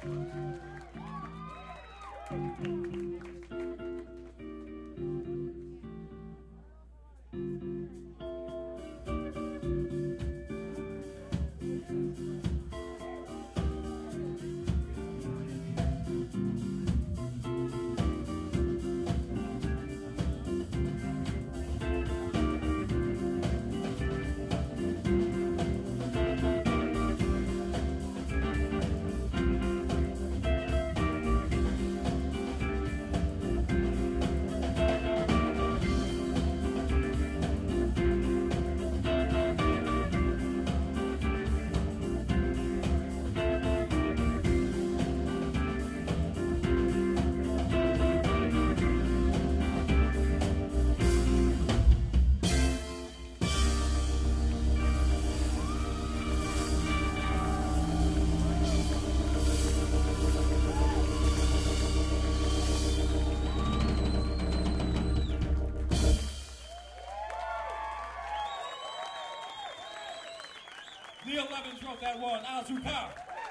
The 11th wrote that one, Azuka.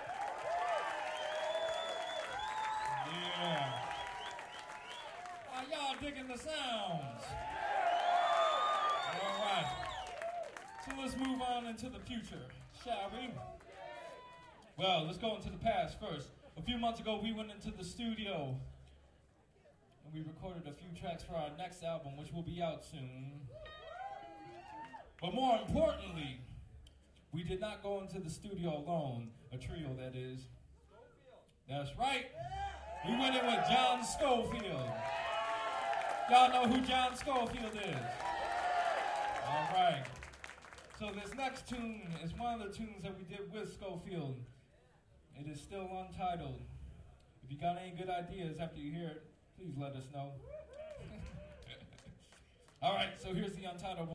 Yeah. Are y'all digging the sounds? All right. So let's move on into the future, shall we? Well, let's go into the past first. A few months ago, we went into the studio and we recorded a few tracks for our next album, which will be out soon. But more importantly, we did not go into the studio alone, a trio that is. That's right. We went in with John Scofield. Y'all know who John Scofield is? All right. So this next tune is one of the tunes that we did with Scofield. It is still untitled. If you got any good ideas after you hear it, please let us know. All right, so here's the untitled one.